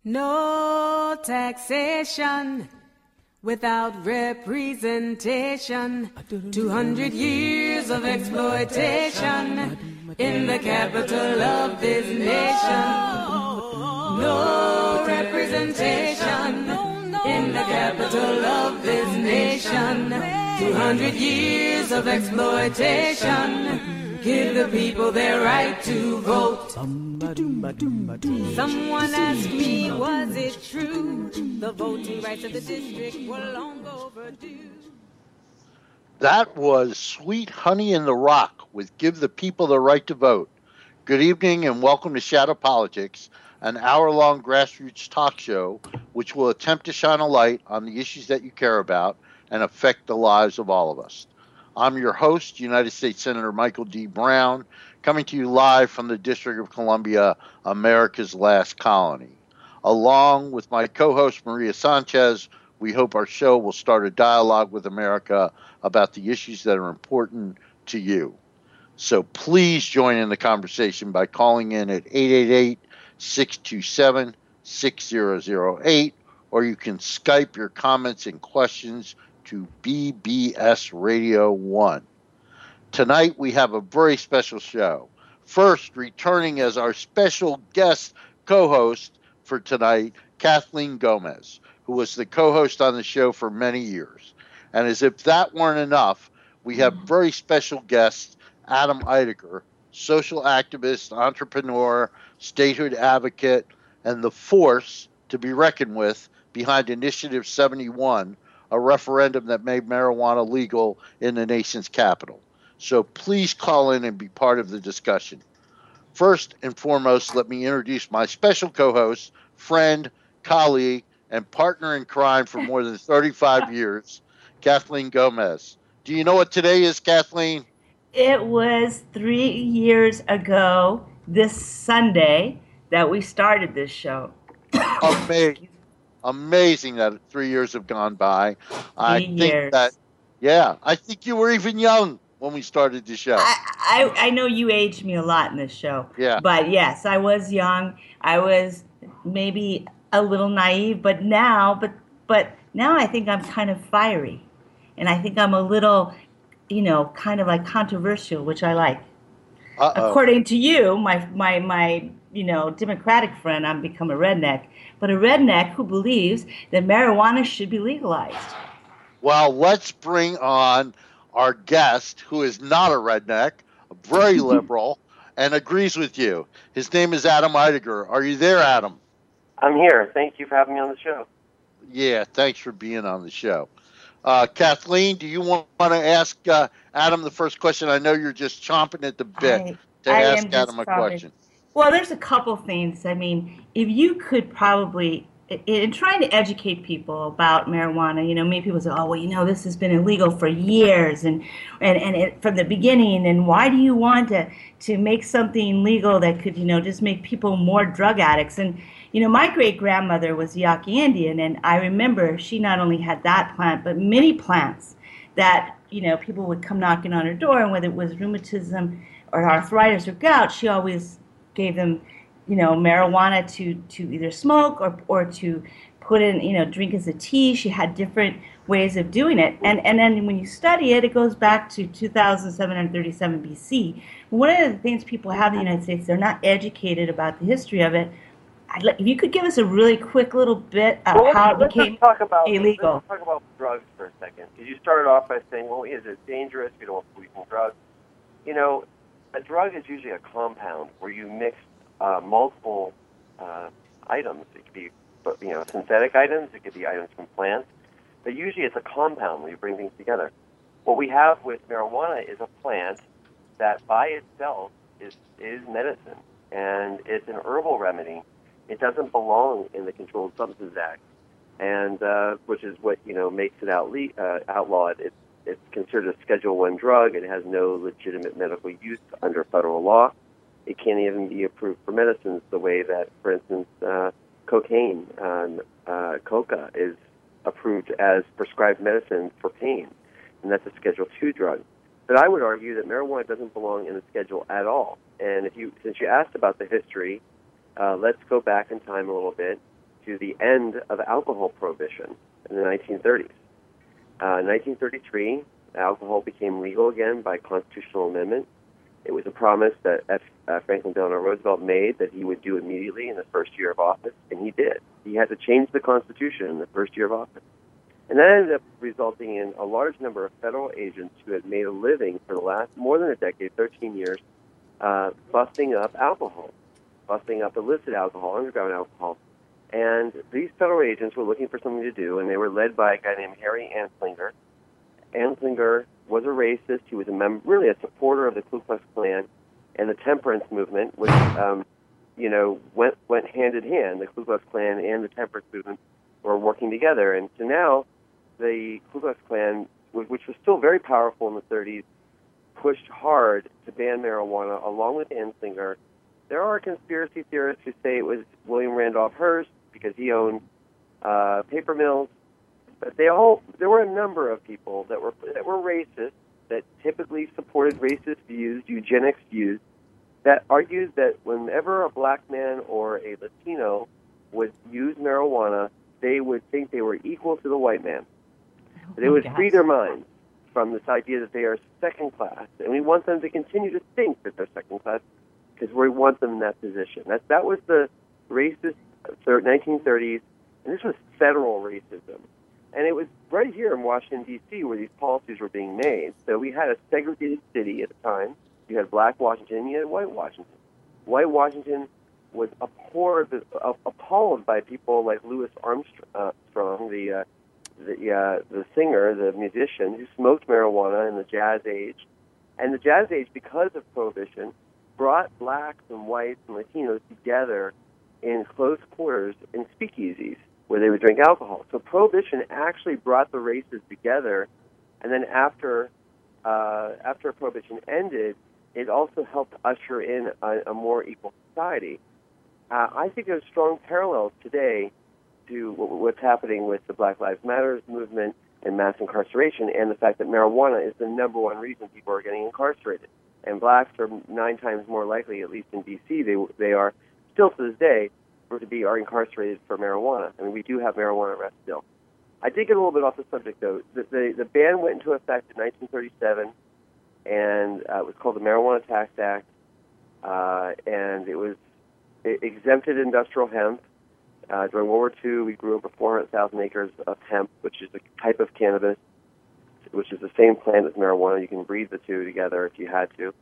No taxation without representation. 200 years of exploitation in the capital of this nation. No representation in the capital of this nation. 200 years of exploitation. Give the people their right to vote. Someone asked me, was it true? The voting rights of the district were long overdue. That was Sweet Honey in the Rock with Give the People the Right to Vote. Good evening and welcome to Shadow Politics, an hour-long grassroots talk show which will attempt to shine a light on the issues that you care about and affect the lives of all of us. I'm your host, United States Senator Michael D. Brown, coming to you live from the District of Columbia, America's last colony. Along with my co-host, Maria Sanchez, we hope our show will start a dialogue with America about the issues that are important to you. So please join in the conversation by calling in at 888-627-6008, or you can Skype your comments and questions to BBS Radio 1. Tonight we have a very special show. First, returning as our special guest co-host for tonight, Kathleen Gomez, who was the co-host on the show for many years. And as if that weren't enough, we have very special guest, Adam Eidegger, social activist, entrepreneur, statehood advocate, and the force to be reckoned with behind Initiative 71, a referendum that made marijuana legal in the nation's capital. So please call in and be part of the discussion. First and foremost, let me introduce my special co-host, friend, colleague, and partner in crime for more than 35 years, Kathleen Gomez. Do you know what today is, Kathleen? It was 3 years ago this Sunday that we started this show. Amazing that 3 years have gone by. I think you were even young when we started the show. I know you aged me a lot in this show. Yeah. But yes, I was young. I was maybe a little naive, but now I think I'm kind of fiery. And I think I'm a little, kind of like controversial, which I like. According to you, my Democratic friend, I'm become a redneck, but a redneck who believes that marijuana should be legalized. Well, let's bring on our guest, who is not a redneck, very liberal, and agrees with you. His name is Adam Eidegger. Are you there, Adam? I'm here. Thank you for having me on the show. Yeah, thanks for being on the show. Kathleen, do you want to ask Adam the first question? I know you're just chomping at the bit to ask Adam a question. Well, there's a couple things. I mean, if you could probably, in trying to educate people about marijuana, many people say, oh, well, this has been illegal for years and from the beginning, and why do you want to make something legal that could, just make people more drug addicts? And, my great-grandmother was Yaqui Indian, and I remember she not only had that plant, but many plants that, people would come knocking on her door, and whether it was rheumatism or arthritis or gout, she always gave them, marijuana to either smoke or to put in, drink as a tea. She had different ways of doing it. And then when you study it, it goes back to 2737 BC. One of the things people have in the United States, they're not educated about the history of it. If you could give us a really quick little bit of how it became illegal. Let's talk about drugs for a second. Because you started off by saying, well, is it dangerous? We don't want to poison drugs. A drug is usually a compound where you mix multiple items. It could be, synthetic items. It could be items from plants. But usually it's a compound where you bring things together. What we have with marijuana is a plant that by itself is medicine, and it's an herbal remedy. It doesn't belong in the Controlled Substances Act, and which is what makes it outlawed. It's considered a Schedule I drug. It has no legitimate medical use under federal law. It can't even be approved for medicines the way that, for instance, cocaine, coca, is approved as prescribed medicine for pain, and that's a Schedule II drug. But I would argue that marijuana doesn't belong in the schedule at all. And since you asked about the history, let's go back in time a little bit. to the end of alcohol prohibition in the 1930s. In 1933, alcohol became legal again by constitutional amendment. It was a promise that Franklin Delano Roosevelt made that he would do immediately in the first year of office, and he did. He had to change the Constitution in the first year of office. And that ended up resulting in a large number of federal agents who had made a living for the last more than a decade, 13 years, busting up alcohol, busting up illicit alcohol, underground alcohol. And these federal agents were looking for something to do, and they were led by a guy named Harry Anslinger. Anslinger was a racist. He was really a supporter of the Ku Klux Klan and the temperance movement, which, went hand in hand. The Ku Klux Klan and the temperance movement were working together. And so now the Ku Klux Klan, which was still very powerful in the 30s, pushed hard to ban marijuana along with Anslinger. There are conspiracy theorists who say it was William Randolph Hearst because he owned paper mills. But there were a number of people that were racist, that typically supported racist views, eugenics views, that argued that whenever a black man or a Latino would use marijuana, they would think they were equal to the white man. They would free their minds from this idea that they are second class, and we want them to continue to think that they're second class because we want them in that position. That was the racist 1930s, and this was federal racism. And it was right here in Washington, D.C., where these policies were being made. So we had a segregated city at the time. You had black Washington, and you had white Washington. White Washington was appalled by people like Louis Armstrong, the singer, the musician, who smoked marijuana in the Jazz Age. And the Jazz Age, because of Prohibition, brought blacks and whites and Latinos together in close quarters in speakeasies where they would drink alcohol. So Prohibition actually brought the races together, and then after Prohibition ended, it also helped usher in a more equal society. I think there's strong parallels today to what's happening with the Black Lives Matter movement and mass incarceration, and the fact that marijuana is the number one reason people are getting incarcerated. And blacks are 9 times more likely, at least in D.C., they are still to this day, are incarcerated for marijuana. I mean, we do have marijuana arrests still. I did get a little bit off the subject, though. The ban went into effect in 1937, and it was called the Marijuana Tax Act, and it exempted industrial hemp. During World War II, we grew over 400,000 acres of hemp, which is a type of cannabis, which is the same plant as marijuana. You can breed the two together if you had to.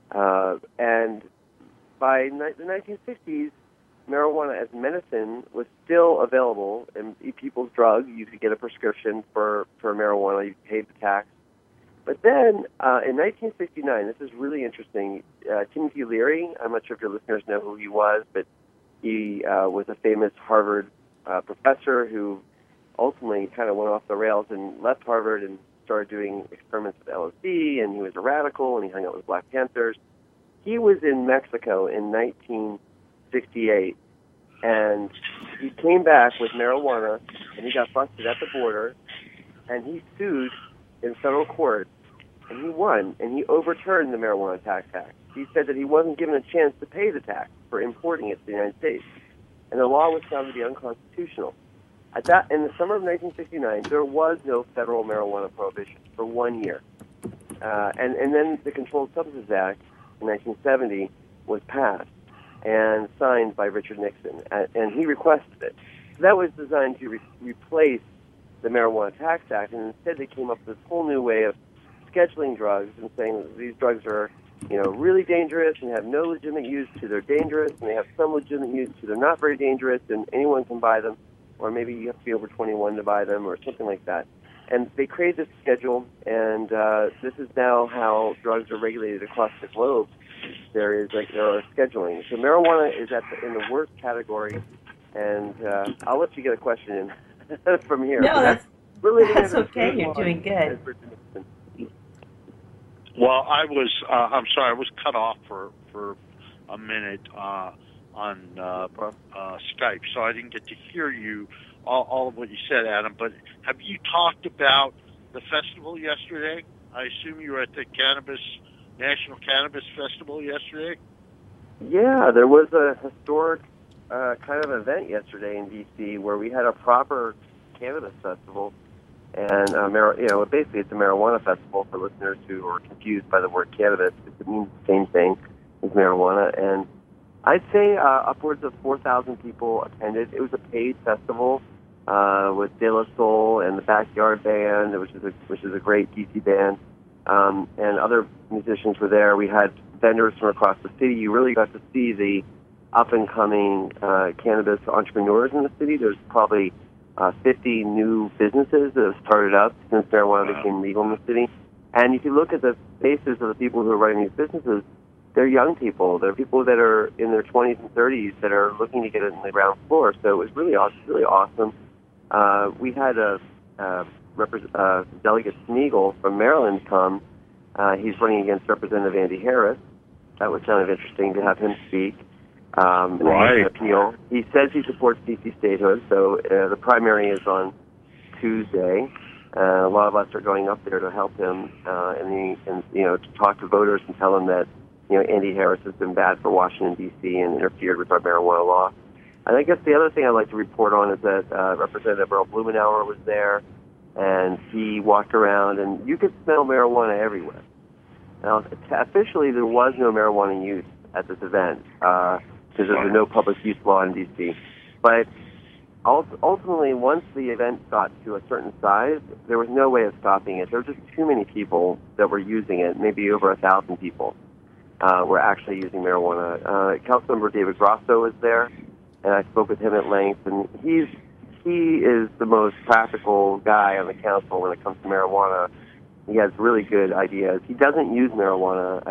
And by the 1960s, marijuana as medicine was still available in people's drugs. You could get a prescription for marijuana. You paid the tax. But then in 1969, this is really interesting, Timothy Leary, I'm not sure if your listeners know who he was, but he was a famous Harvard professor who ultimately kind of went off the rails and left Harvard and started doing experiments with LSD, and he was a radical, and he hung out with Black Panthers. He was in Mexico in 1968, and he came back with marijuana, and he got busted at the border, and he sued in federal court, and he won, and he overturned the Marijuana Tax Act. He said that he wasn't given a chance to pay the tax for importing it to the United States, and the law was found to be unconstitutional. In the summer of 1969, there was no federal marijuana prohibition for 1 year. And then the Controlled Substances Act in 1970 was passed and signed by Richard Nixon, and he requested it. So that was designed to replace the Marijuana Tax Act, and instead they came up with this whole new way of scheduling drugs and saying that these drugs are, really dangerous and have no legitimate use to they're dangerous, and they have some legitimate use to they're not very dangerous, and anyone can buy them, or maybe you have to be over 21 to buy them, or something like that. And they created this schedule, and this is now how drugs are regulated across the globe. There are scheduling. So marijuana is in the worst category, and I'll let you get a question in from here. No, that's okay. You're doing good. Well, I'm sorry, I was cut off for a minute on Skype, so I didn't get to hear you, all of what you said, Adam. But have you talked about the festival yesterday? I assume you were at the National Cannabis Festival yesterday? Yeah, there was a historic kind of event yesterday in D.C. where we had a proper cannabis festival, and basically it's a marijuana festival for listeners who are confused by the word cannabis. It means the same thing as marijuana, and I'd say upwards of 4,000 people attended. It was a paid festival with De La Soul and the Backyard Band, which is a great DC band, and other musicians were there. We had vendors from across the city. You really got to see the up-and-coming cannabis entrepreneurs in the city. There's probably 50 new businesses that have started up since marijuana became legal in the city. And if you look at the faces of the people who are running these businesses, they're young people. They're people that are in their 20s and 30s that are looking to get it in the ground floor. So it was really awesome. We had Delegate Smeagol from Maryland come. He's running against Representative Andy Harris. That was kind of interesting to have him speak. Right. Appeal. He says he supports D.C. statehood, so the primary is on Tuesday. A lot of us are going up there to help him to talk to voters and tell them that Andy Harris has been bad for Washington, D.C. and interfered with our marijuana law. And I guess the other thing I'd like to report on is that Representative Earl Blumenauer was there, and he walked around, and you could smell marijuana everywhere. Now, officially, there was no marijuana use at this event because there's a no public use law in D.C. But ultimately, once the event got to a certain size, there was no way of stopping it. There were just too many people that were using it, maybe over 1,000 people were actually using marijuana. Councilmember David Grosso was there, and I spoke with him at length, and he is the most practical guy on the council when it comes to marijuana. He has really good ideas. He doesn't use marijuana.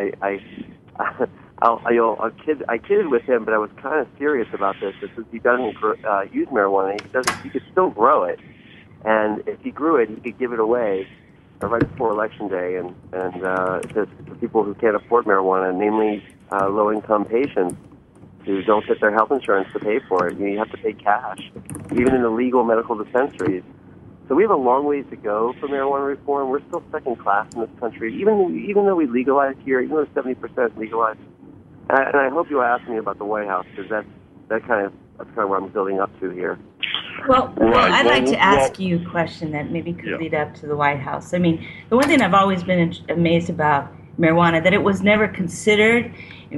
I kidded with him, but I was kind of serious about this. Since he doesn't use marijuana, he could still grow it, and if he grew it, he could give it away right before Election Day, and to people who can't afford marijuana, namely low-income patients who don't get their health insurance to pay for it. You have to pay cash, even in the legal medical dispensaries. So we have a long ways to go for marijuana reform. We're still second class in this country, even though we legalize here, even though 70% legalized. And I hope you'll ask me about the White House, because that's kind of where I'm building up to here. Well, I'd like to ask you a question that maybe could lead up to the White House. I mean, the one thing I've always been amazed about marijuana, that it was never considered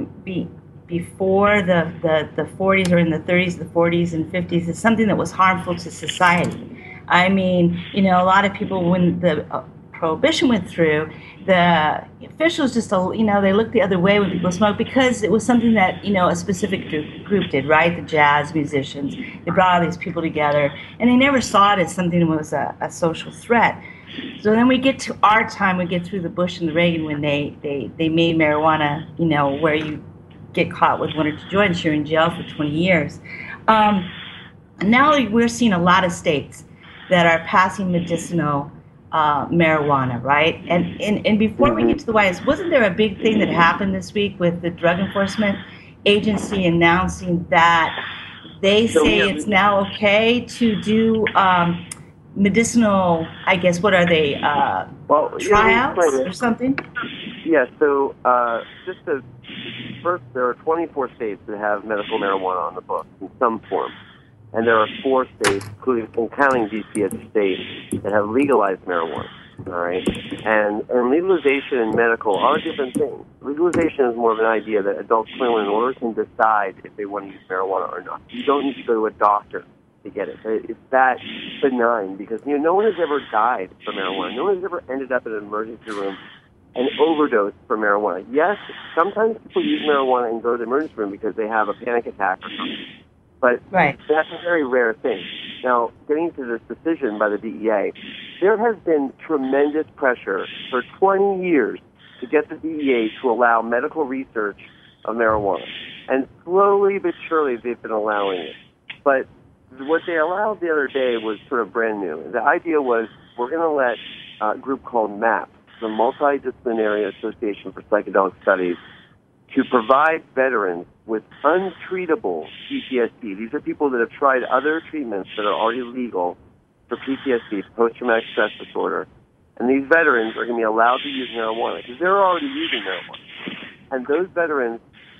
before the 40s or in the 30s, the 40s and 50s, as something that was harmful to society. I mean, a lot of people, when the Prohibition went through, the officials just, they looked the other way when people smoked because it was something that, a specific group did, right? The jazz musicians. They brought all these people together, and they never saw it as something that was a social threat. So then we get to our time, we get through the Bush and the Reagan when they made marijuana, where you get caught with 1 or 2 joints, you're in jail for 20 years. Now we're seeing a lot of states that are passing medicinal marijuana, right? And before we get to the White House, wasn't there a big thing that happened this week with the Drug Enforcement Agency announcing that they say it's now okay to do medicinal, I guess, what are they, tryouts or something? Yeah, so first, there are 24 states that have medical marijuana on the books in some form. And there are 4 states, including counting D.C. as a state, that have legalized marijuana. All right, and legalization and medical are different things. Legalization is more of an idea that adult 21 and older can decide if they want to use marijuana or not. You don't need to go to a doctor to get it. It's that benign because no one has ever died from marijuana. No one has ever ended up in an emergency room and overdosed from marijuana. Yes, sometimes people use marijuana and go to the emergency room because they have a panic attack or something. But that's a very rare thing. Now, getting to this decision by the DEA, there has been tremendous pressure for 20 years to get the DEA to allow medical research of marijuana. And slowly but surely, they've been allowing it. But what they allowed the other day was sort of brand new. The idea was we're going to let a group called MAP, the Multidisciplinary Association for Psychedelic Studies, to provide veterans with untreatable PTSD. These are people that have tried other treatments that are already legal for PTSD, post-traumatic stress disorder. And these veterans are going to be allowed to use marijuana because they're already using marijuana. And those veterans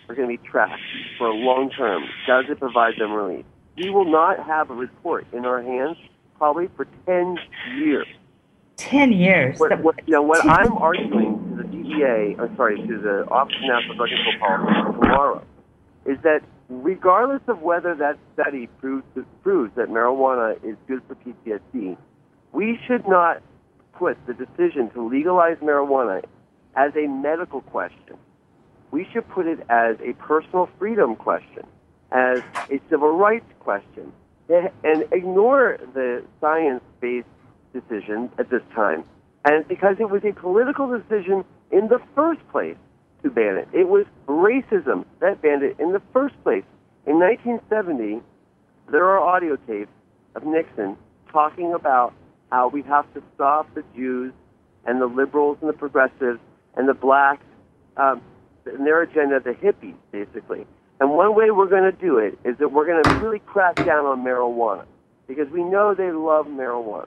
are going to be tracked for a long term. Does it provide them relief? We will not have a report in our hands probably for 10 years. 10 years. What I'm arguing to the DEA, to the Office of National Drug Control Policy tomorrow, is that regardless of whether that study proves that marijuana is good for PTSD, we should not put the decision to legalize marijuana as a medical question. We should put it as a personal freedom question, as a civil rights question, and ignore the science-based decision at this time. And because it was a political decision in the first place to ban it. It was racism that banned it in the first place. In 1970, there are audio tapes of Nixon talking about how we have to stop the Jews and the liberals and the progressives and the blacks and their agenda, the hippies, basically. And one way we're going to do it is that we're going to really crack down on marijuana because we know they love marijuana.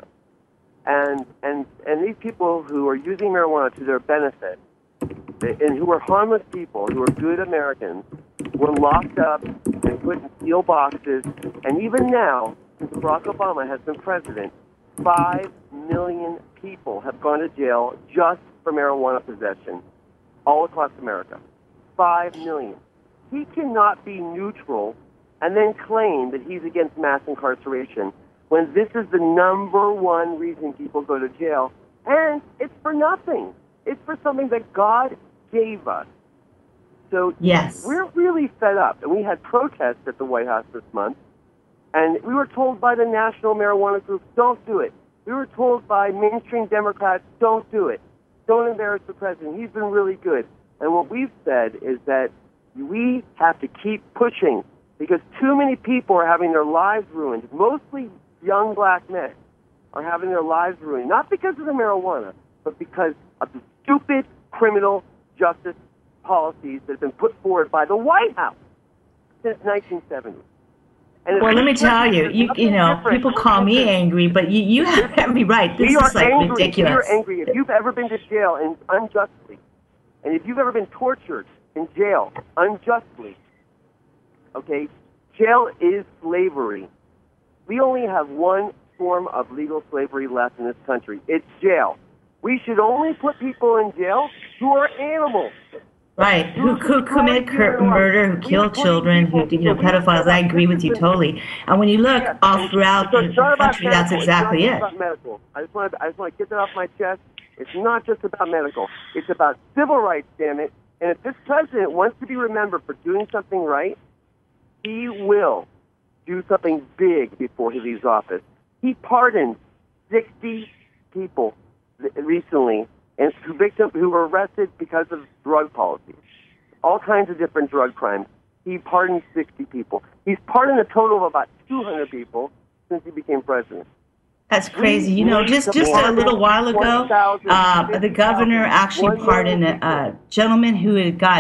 And these people who are using marijuana to their benefit and who are harmless people, who are good Americans, were locked up and put in steel boxes. And even now, since Barack Obama has been president, 5 million people have gone to jail just for marijuana possession all across America. 5 million. He cannot be neutral and then claim that he's against mass incarceration when this is the number one reason people go to jail. And it's for nothing. It's for something that God gave us. So yes, we're really fed up. And we had protests at the White House this month. And we were told by the National Marijuana Group, don't do it. We were told by mainstream Democrats, don't do it. Don't embarrass the president. He's been really good. And what we've said is that we have to keep pushing because too many people are having their lives ruined, mostly young black men are having their lives ruined, not because of the marijuana, but because of the stupid criminal justice policies that have been put forward by the White House since 1970. And well, let me tell you, you know, people call me angry, but you have every right. This is like ridiculous. We are angry. If you've ever been to jail and unjustly, and if you've ever been tortured in jail unjustly, okay, jail is slavery. We only have one form of legal slavery left in this country. It's jail. We should only put people in jail who are animals. Right, who commit murder, who kill children, who, pedophiles. I agree with you totally. And when you look all throughout the country, that's exactly it. It's not about medical. I just want to get that off my chest. It's not just about medical. It's about civil rights, damn it. And if this president wants to be remembered for doing something right, he will do something big before he leaves office. He pardoned 60 people recently and who were arrested because of drug policies, all kinds of different drug crimes. He pardoned 60 people. He's pardoned a total of about 200 people since he became president. That's crazy. Just a little while ago, the governor actually pardoned a gentleman who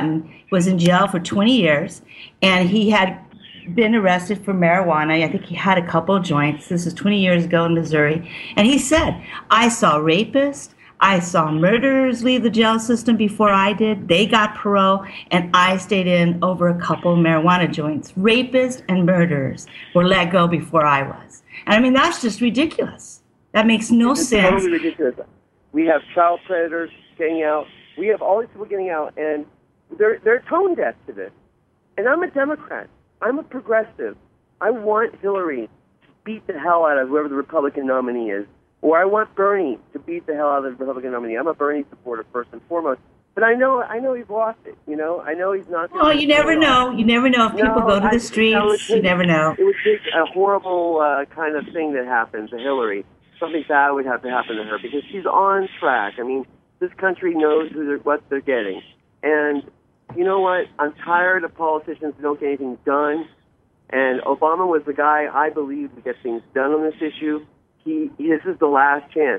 was in jail for 20 years, and he had been arrested for marijuana. I think he had a couple of joints. This was 20 years ago in Missouri. And he said, I saw rapists, I saw murderers leave the jail system before I did. They got parole, and I stayed in over a couple of marijuana joints. Rapists and murderers were let go before I was. And I mean, that's just ridiculous. That makes no sense. Totally ridiculous. We have child predators getting out. We have all these people getting out, and they're tone deaf to this. And I'm a Democrat. I'm a progressive. I want Hillary to beat the hell out of whoever the Republican nominee is. Or I want Bernie to beat the hell out of the Republican nominee. I'm a Bernie supporter first and foremost. But I know he's lost it. I know he's not. Well, you never know. You never know if people go to the streets. You never know. It would take a horrible kind of thing that happens to Hillary. Something bad would have to happen to her because she's on track. I mean, this country knows what they're getting. And you know what? I'm tired of politicians who don't get anything done. And Obama was the guy I believe to get things done on this issue. This is the last chance.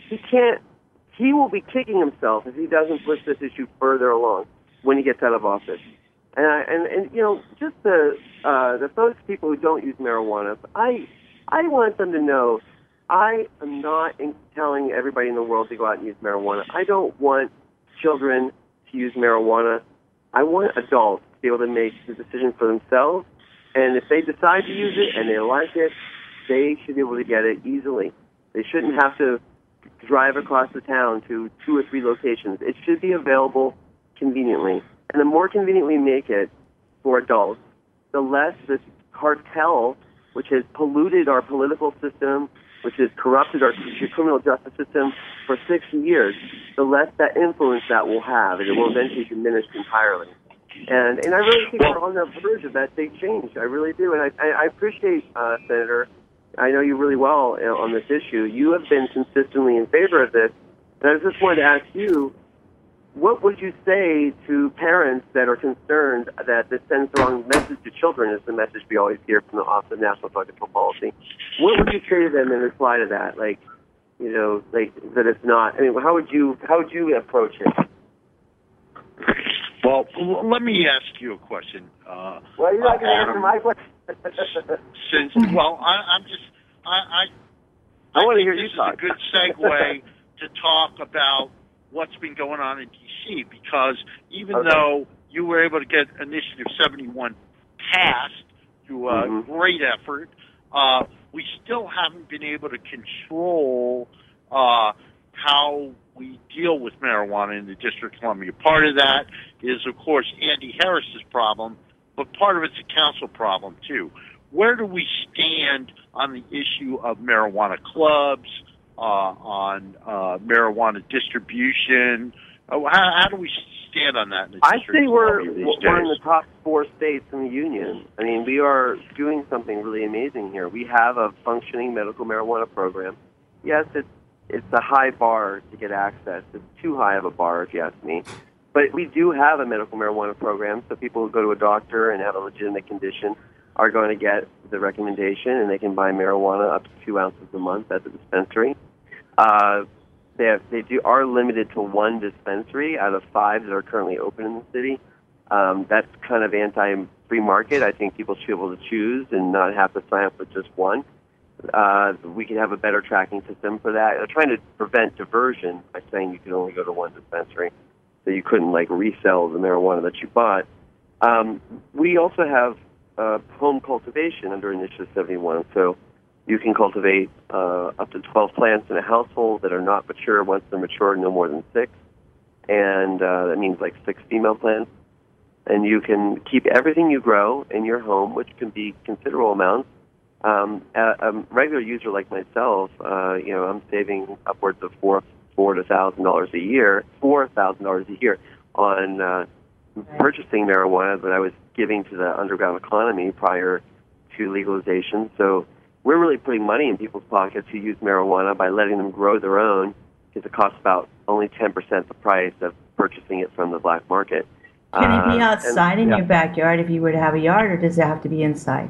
He will be kicking himself if he doesn't push this issue further along when he gets out of office. And just those people who don't use marijuana, I want them to know I am not telling everybody in the world to go out and use marijuana. I don't want children to use marijuana. I want adults to be able to make the decision for themselves. And if they decide to use it and they like it, they should be able to get it easily. They shouldn't have to drive across the town to 2 or 3 locations. It should be available conveniently. And the more convenient we make it for adults, the less this cartel, which has polluted our political system, which has corrupted our criminal justice system for 60 years, the less that influence that will have, and it will eventually diminish entirely. And I really think we're on the verge of that big change. I really do. And I appreciate, Senator, I know you really well on this issue. You have been consistently in favor of this. And I just wanted to ask you, what would you say to parents that are concerned that this sends the wrong message to children, is the message we always hear from the Office of National Drug Control Policy? What would you say to them in reply to that? Like, you know, like that it's not. I mean, how would you approach it? Well, let me ask you a question. Well, you're not going to answer my question. I want to hear you talk. This is a good segue to talk about what's been going on in D.C., because even though you were able to get Initiative 71 passed through a great effort, we still haven't been able to control how we deal with marijuana in the District of Columbia. Part of that is, of course, Andy Harris's problem, but part of it's a council problem, too. Where do we stand on the issue of marijuana clubs, on marijuana distribution? How do we stand on that in the District of Columbia we're in the top 4 states in the union. I mean, we are doing something really amazing here. We have a functioning medical marijuana program. Yes, it's a high bar to get access. It's too high of a bar, if you ask me. But we do have a medical marijuana program, so people who go to a doctor and have a legitimate condition are going to get the recommendation, and they can buy marijuana up to 2 ounces a month at the dispensary. They are limited to 1 dispensary out of 5 that are currently open in the city. That's kind of anti-free market. I think people should be able to choose and not have to sign up with just 1. We could have a better tracking system for that. They're trying to prevent diversion by saying you can only go to 1 dispensary, so you couldn't resell the marijuana that you bought. We also have home cultivation under Initiative 71, so you can cultivate up to 12 plants in a household that are not mature. Once they're mature, no more than 6, and that means 6 female plants. And you can keep everything you grow in your home, which can be considerable amounts. A regular user like myself, I'm saving upwards of $4,000 to $1,000 a year, $4,000 a year on purchasing marijuana that I was giving to the underground economy prior to legalization. So we're really putting money in people's pockets who use marijuana by letting them grow their own, because it costs about only 10% the price of purchasing it from the black market. Can it be outside in your backyard if you were to have a yard, or does it have to be inside?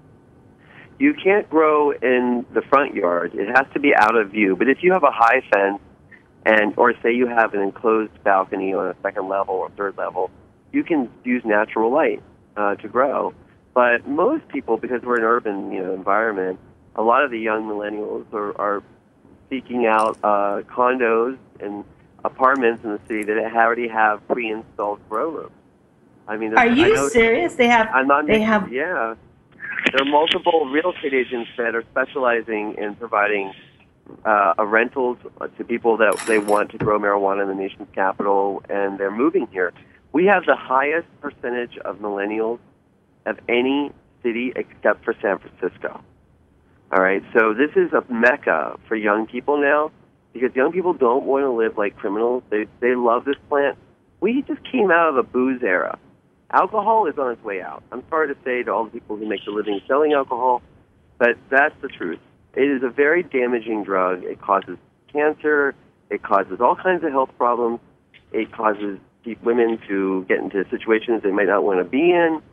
You can't grow in the front yard. It has to be out of view. But if you have a high fence, or say you have an enclosed balcony on a 2nd level or 3rd level, you can use natural light to grow. But most people, because we're an urban environment, a lot of the young millennials are seeking out condos and apartments in the city that already have pre-installed grow rooms. I mean, are you serious? They have. Yeah. There are multiple real estate agents that are specializing in providing rentals to people that they want to grow marijuana in the nation's capital, and they're moving here. We have the highest percentage of millennials of any city except for San Francisco. All right, so this is a mecca for young people now, because young people don't want to live like criminals. They love this plant. We just came out of a booze era. Alcohol is on its way out. I'm sorry to say to all the people who make a living selling alcohol, but that's the truth. It is a very damaging drug. It causes cancer. It causes all kinds of health problems. It causes women to get into situations they might not want to be in.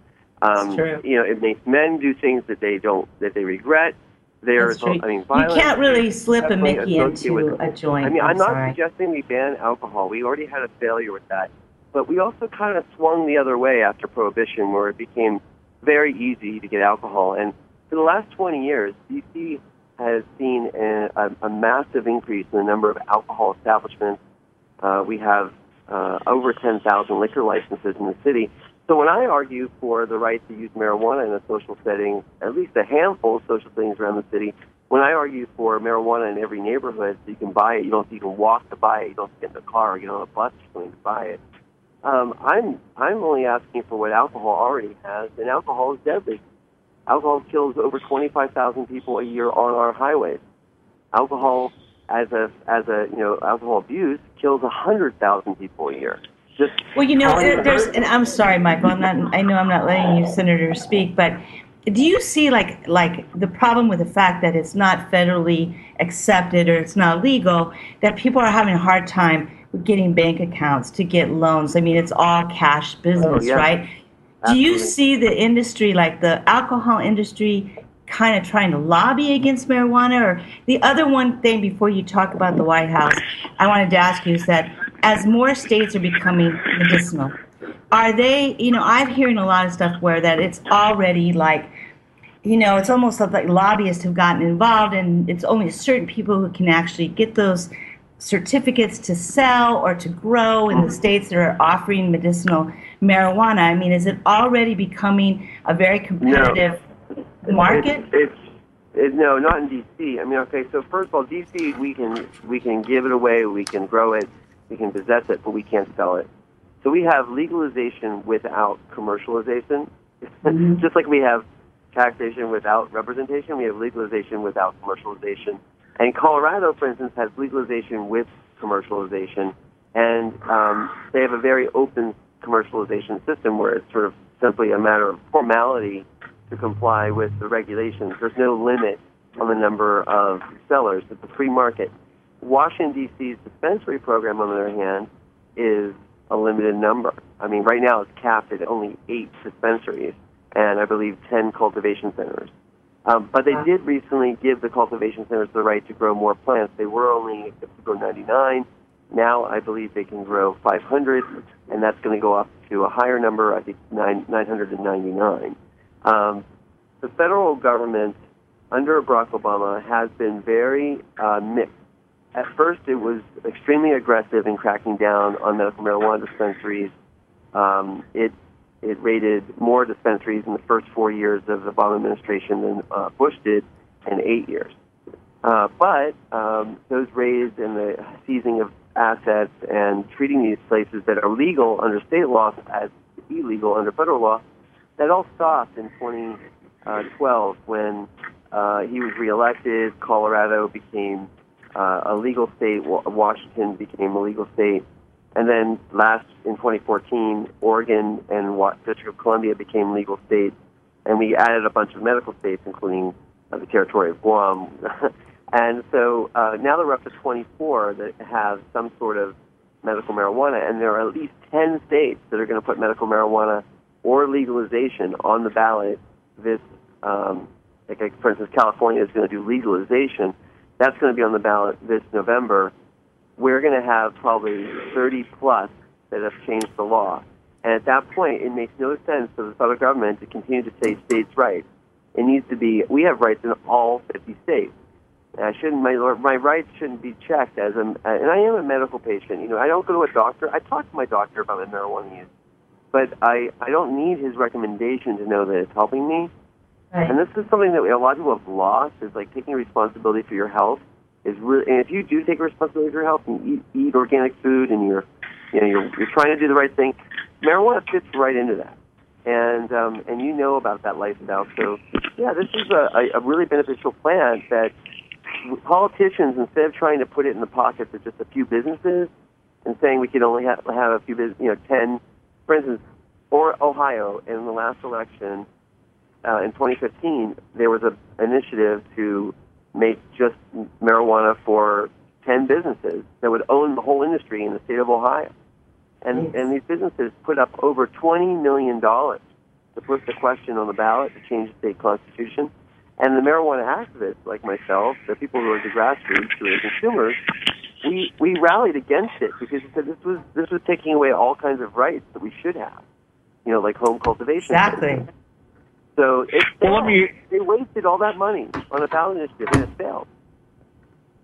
It makes men do things that they regret. Violence. You can't really slip a Mickey into a joint. I'm not suggesting we ban alcohol. We already had a failure with that. But we also kind of swung the other way after Prohibition, where it became very easy to get alcohol. And for the last 20 years, D.C. has seen a massive increase in the number of alcohol establishments. We have over 10,000 liquor licenses in the city. So when I argue for the right to use marijuana in a social setting, at least a handful of social settings around the city, when I argue for marijuana in every neighborhood so you can buy it, you don't have to even walk to buy it, you don't have to get in the car or get on a bus or something to buy it, I'm only asking for what alcohol already has, and alcohol is deadly. Alcohol kills over 25,000 people a year on our highways. Alcohol, alcohol abuse kills 100,000 people a year. Well, and I'm sorry, Michael. I know I'm not letting you, Senator, speak, but do you see like the problem with the fact that it's not federally accepted or it's not legal, that people are having a hard time with getting bank accounts to get loans? I mean, it's all cash business, right? Absolutely. Do you see the industry, like the alcohol industry, kind of trying to lobby against marijuana? Or the other one thing before you talk about the White House, I wanted to ask you is that as more states are becoming medicinal, are they, I'm hearing a lot of stuff where that it's already like, it's almost like lobbyists have gotten involved and it's only certain people who can actually get those certificates to sell or to grow in the states that are offering medicinal marijuana. I mean, is it already becoming a very competitive market? No, not in D.C. I mean, okay, so first of all, D.C., we can give it away, we can grow it, we can possess it, but we can't sell it. So we have legalization without commercialization. Mm-hmm. Just like we have taxation without representation, we have legalization without commercialization. And Colorado, for instance, has legalization with commercialization, and they have a very open commercialization system where it's sort of simply a matter of formality to comply with the regulations. There's no limit on the number of sellers. It's a free market. Washington, D.C.'s dispensary program, on the other hand, is a limited number. I mean, right now it's capped at only 8 dispensaries and I believe 10 cultivation centers. But they did recently give the cultivation centers the right to grow more plants. They were only able to grow 99. Now I believe they can grow 500, and that's going to go up to a higher number, I think 999. The federal government, under Barack Obama, has been very mixed. At first, it was extremely aggressive in cracking down on medical marijuana dispensaries. It raided more dispensaries in the first 4 years of the Obama administration than Bush did in 8 years. But those raids and the seizing of assets and treating these places that are legal under state law as illegal under federal law, that all stopped in 2012 when he was reelected. Colorado became a legal state. Washington became a legal state. And then in 2014, Oregon and District of Columbia became legal states. And we added a bunch of medical states, including the territory of Guam. And so now there are up to 24 that have some sort of medical marijuana. And there are at least 10 states that are going to put medical marijuana or legalization on the ballot this, for instance, California is going to do legalization. That's going to be on the ballot this November. We're going to have probably 30 plus that have changed the law. And at that point, it makes no sense for the federal government to continue to say states' rights. It needs to be, we have rights in all 50 states. And my rights shouldn't be checked and I am a medical patient. I don't go to a doctor. I talk to my doctor about my marijuana use. But I don't need his recommendation to know that it's helping me. Right. And this is something that a lot of people have lost, is like taking responsibility for your health. And if you do take responsibility for your health and eat organic food and you're trying to do the right thing, marijuana fits right into that. And about that lifestyle. So yeah, this is a really beneficial plant that politicians, instead of trying to put it in the pockets of just a few businesses and saying we can only have a few 10, for instance, or Ohio in the last election in 2015, there was an initiative to make just marijuana for 10 businesses that would own the whole industry in the state of Ohio. And these businesses put up over $20 million to put the question on the ballot to change the state constitution. And the marijuana activists, like myself, the people who are the grassroots, who are the consumers, we rallied against it because we said this was taking away all kinds of rights that we should have, like home cultivation. Exactly. So they wasted all that money on a ballot initiative and it failed.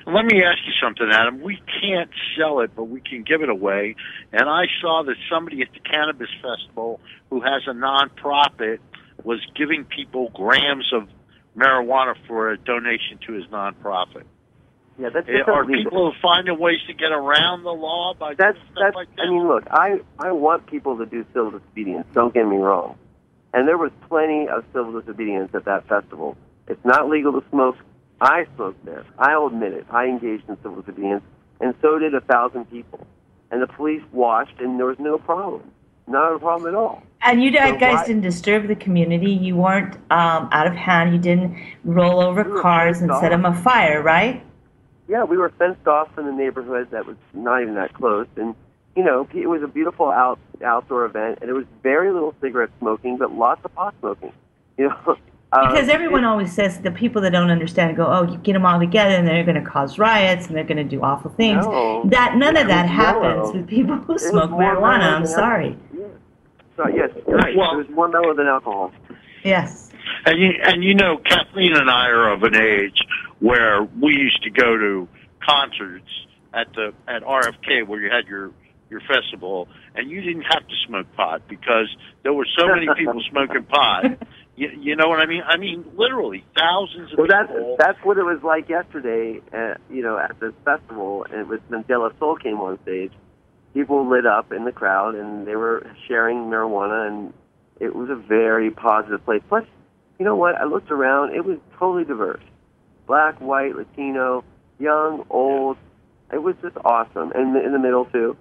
let me ask you something, Adam. We can't sell it, but we can give it away. And I saw that somebody at the Cannabis Festival who has a nonprofit was giving people grams of marijuana for a donation to his nonprofit. Yeah, that's Are illegal. people finding ways to get around the law by That's doing stuff like that? I mean, look, I want people to do civil disobedience. Don't get me wrong. And there was plenty of civil disobedience at that festival. It's not legal to smoke. I smoked there. I'll admit it. I engaged in civil disobedience, and so did 1,000 people. And the police watched, and there was no problem. Not a problem at all. And you So guys why- didn't disturb the community. You weren't out of hand. You didn't roll over We were cars and fenced set off. them afire, right? Yeah, we were fenced off from the neighborhood that was not even that close. And, you know, it was a beautiful outdoor event, and there was very little cigarette smoking, but lots of pot smoking. You know, Because everyone always says the people that don't understand go, oh, you get them all together and they're going to cause riots and they're going to do awful things. No, None of that was happens mellow. with people who It was smoke more marijuana. mellow I'm than sorry. alcohol. Yeah. So, yes, you're right. Well- It was more mellow than alcohol. Yes. And you know, Kathleen and I are of an age where we used to go to concerts at RFK where you had your festival, and you didn't have to smoke pot because there were so many people smoking pot. You know what I mean? I mean, literally thousands of Well, people. that's what it was like yesterday. You know, at this festival, and it was when De La Soul came on stage. People lit up in the crowd, and they were sharing marijuana, and it was a very positive place. Plus, you know what? I looked around; it was totally diverse: black, white, Latino, young, old. It was just awesome, and in the middle too.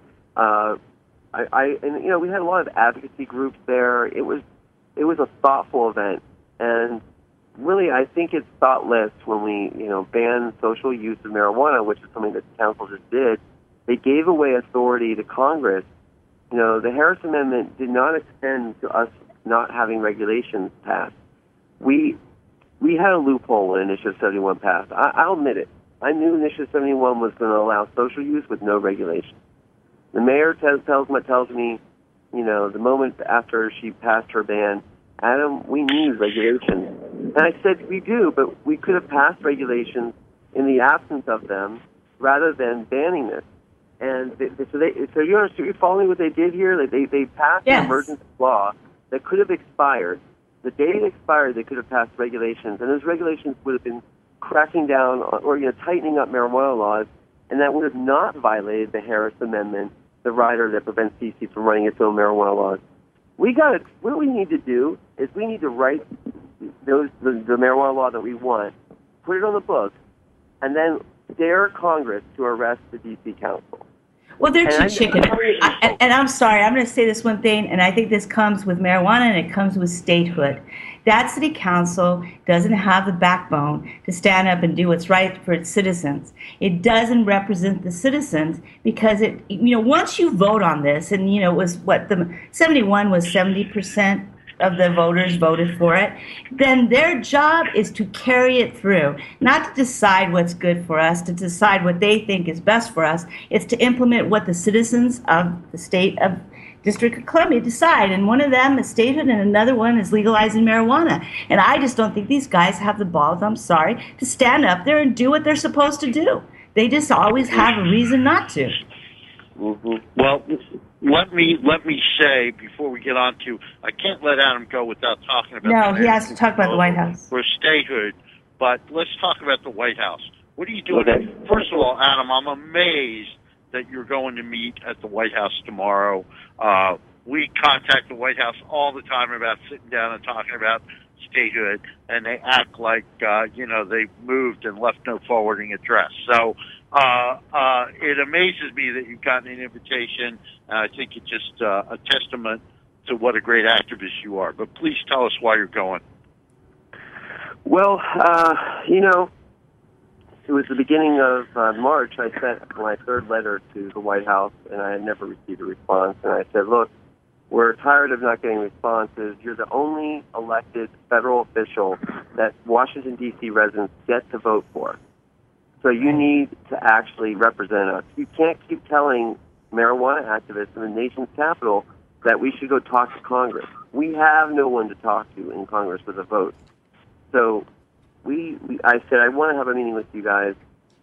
And you know, we had a lot of advocacy groups there. It was a thoughtful event, and really, I think it's thoughtless when we, you know, ban social use of marijuana, which is something that the council just did. They gave away authority to Congress. You know, the Harris Amendment did not extend to us not having regulations passed. We had a loophole when Initiative 71 passed. I'll admit it. I knew Initiative 71 was going to allow social use with no regulation. The mayor tells me, you know, the moment after she passed her ban, Adam, we need regulations. And I said, we do, but we could have passed regulations in the absence of them rather than banning this. And so you follow me what they did here? They passed Yes. an emergency law that could have expired. The day it expired, they could have passed regulations, and those regulations would have been cracking down on, or, you know, tightening up marijuana laws, and that would have not violated the Harris Amendment, the rider that prevents D.C. from running its own marijuana laws. What we need to do is we need to write the marijuana law that we want, put it on the books, and then dare Congress to arrest the D.C. Council. Well, they're too And chicken. And I'm sorry, I'm going to say this one thing, and I think this comes with marijuana and it comes with statehood. That city council doesn't have the backbone to stand up and do what's right for its citizens. It doesn't represent the citizens because it, you know, once you vote on this, and, you know, it was what the 71 was 70% of the voters voted for it, then their job is to carry it through, not to decide what's good for us, to decide what they think is best for us. It's to implement what the citizens of the state of District of Columbia decide. And one of them is statehood, and another one is legalizing marijuana. And I just don't think these guys have the balls, I'm sorry, to stand up there and do what they're supposed to do. They just always have a reason not to. Mm-hmm. Well, let me say before we get on to, I can't let Adam go without talking about. No, the he has to talk about the White House. For statehood, but let's talk about the White House. What are you doing? Okay. First of all, Adam, I'm amazed that you're going to meet at the White House tomorrow. We contact the White House all the time about sitting down and talking about statehood, and they act like you know, they moved and left no forwarding address. So it amazes me that you've gotten an invitation, and I think it's just a testament to what a great activist you are. But please tell us why you're going. Well, you know, it was the beginning of March. I sent my third letter to the White House, and I had never received a response. And I said, look, we're tired of not getting responses. You're the only elected federal official that Washington, D.C. residents get to vote for. So you need to actually represent us. You can't keep telling marijuana activists in the nation's capital that we should go talk to Congress. We have no one to talk to in Congress with a vote. So I said, I want to have a meeting with you guys.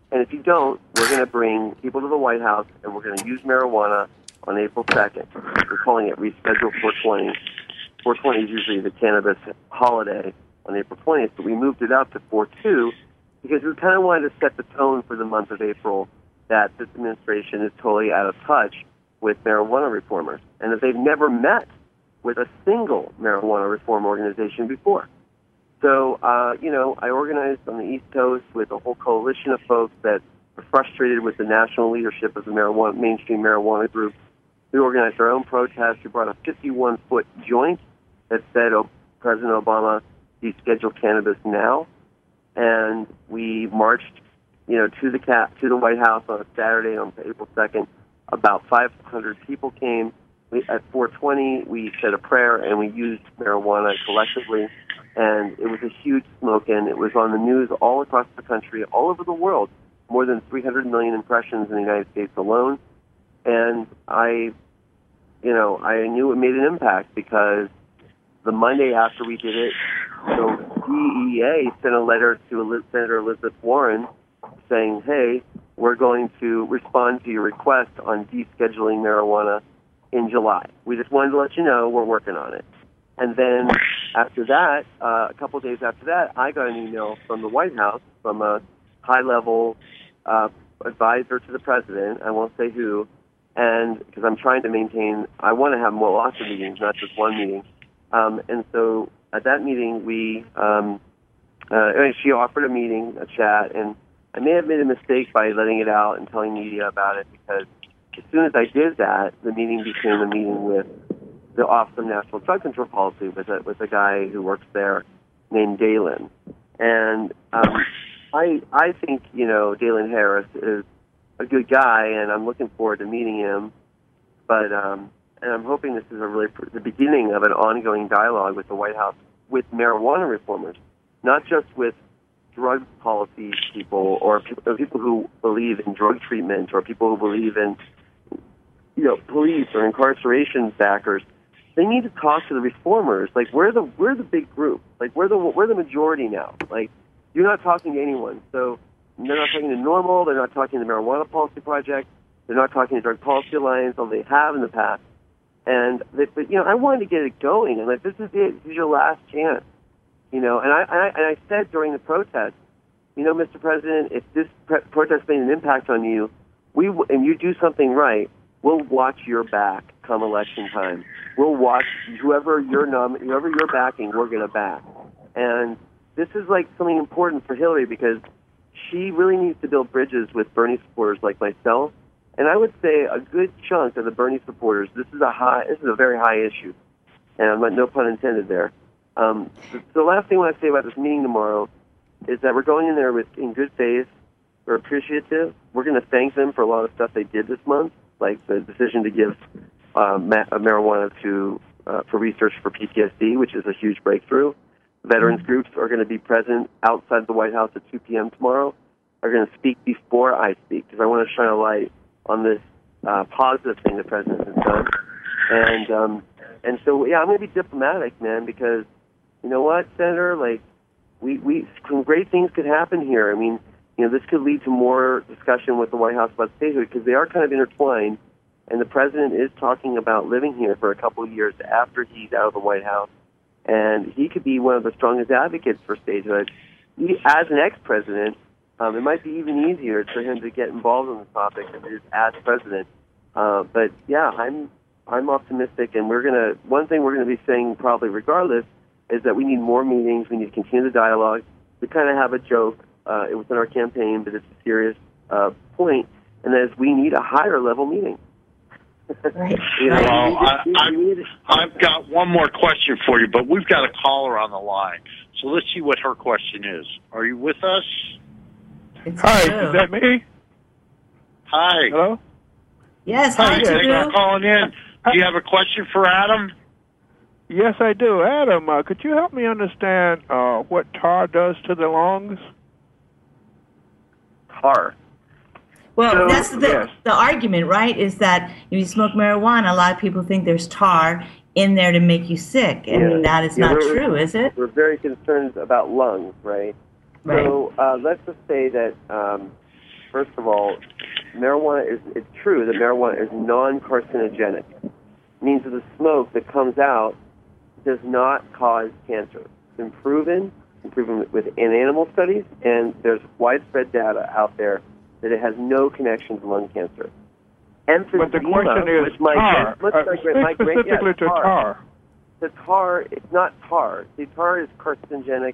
And if you don't, we're going to bring people to the White House, and we're going to use marijuana on April 2nd. We're calling it Reschedule 420. 420 is usually the cannabis holiday on April 20th, but we moved it out to 4/2 because we kind of wanted to set the tone for the month of April that this administration is totally out of touch with marijuana reformers, and that they've never met with a single marijuana reform organization before. So, I organized on the East Coast with a whole coalition of folks that were frustrated with the national leadership of the mainstream marijuana group. We organized our own protest. We brought a 51-foot joint that said, President Obama, deschedule cannabis now. And we marched, to the White House on a Saturday on April 2nd. About 500 people came. At 4:20, we said a prayer, and we used marijuana collectively. And it was a huge smoke-in. It was on the news all across the country, all over the world. More than 300 million impressions in the United States alone. And I knew it made an impact because the Monday after we did it, the DEA sent a letter to Senator Elizabeth Warren saying, hey, we're going to respond to your request on descheduling marijuana in July. We just wanted to let you know we're working on it. And then after that, a couple of days after that, I got an email from the White House from a high-level advisor to the president. I won't say who, and because I'm trying to I want to have lots of meetings, not just one meeting. And so at that meeting, she offered a meeting, a chat, and I may have made a mistake by letting it out and telling media about it because as soon as I did that, the meeting became a meeting with the Office of National Drug Control Policy with a guy who works there named Dalen. And I think, Dalen Harris is a good guy, and I'm looking forward to meeting him. But and I'm hoping this is the beginning of an ongoing dialogue with the White House with marijuana reformers, not just with drug policy people or people who believe in drug treatment or people who believe in police or incarceration backers. They need to talk to the reformers. Like we're the big group. Like we're the majority now. Like you're not talking to anyone. So they're not talking to NORML. They're not talking to the Marijuana Policy Project. They're not talking to Drug Policy Alliance, although they have in the past. And I wanted to get it going. And this is it. This is your last chance. And I said during the protest, Mr. President, if this protest made an impact on you, and you do something right, we'll watch your back come election time. We'll watch whoever you're backing, we're going to back. And this is like something important for Hillary because she really needs to build bridges with Bernie supporters like myself. And I would say a good chunk of the Bernie supporters, this is a very high issue. And no pun intended there. So the last thing I want to say about this meeting tomorrow is that we're going in there in good faith. We're appreciative. We're going to thank them for a lot of stuff they did this month, like the decision to give marijuana for research for PTSD, which is a huge breakthrough. Veterans groups are going to be present outside the White House at 2 p.m. tomorrow. Are going to speak before I speak because I want to shine a light on this positive thing the president has done. And so I'm going to be diplomatic, man, because you know what, Senator? Like some great things could happen here. I mean, this could lead to more discussion with the White House about statehood because they are kind of intertwined. And the president is talking about living here for a couple of years after he's out of the White House. And he could be one of the strongest advocates for statehood. As an ex-president, it might be even easier for him to get involved in the topic than it is as president. But yeah, I'm optimistic, and one thing we're gonna be saying probably regardless is that we need more meetings. We need to continue the dialogue. We kind of have a joke. It was in our campaign, but it's a serious point, and that is we need a higher level meeting. Right. I've got one more question for you, but we've got a caller on the line. So let's see what her question is. Are you with us? Hi, is that me? Hi. Hello? Yes, hi. Thanks for calling in. Do you have a question for Adam? Yes, I do. Adam, could you help me understand what tar does to the lungs? Tar? Well, that's the argument, right, is that if you smoke marijuana, a lot of people think there's tar in there to make you sick, and that is not true, is it? We're very concerned about lungs, right? So let's just say that First of all, it's true that marijuana is non-carcinogenic. It means that the smoke that comes out does not cause cancer. It's been proven in animal studies, and there's widespread data out there that it has no connection to lung cancer. But the question is tar. Specifically to tar. The tar, it's not tar. The tar is carcinogenic,